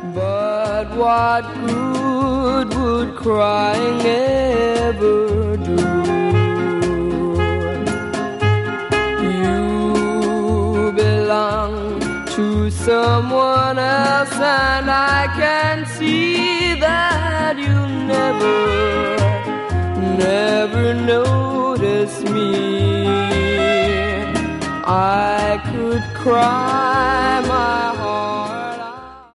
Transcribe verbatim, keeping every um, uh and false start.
But what good would crying ever do? You belong to someone else, and I can see that you never, never notice me. I could cry my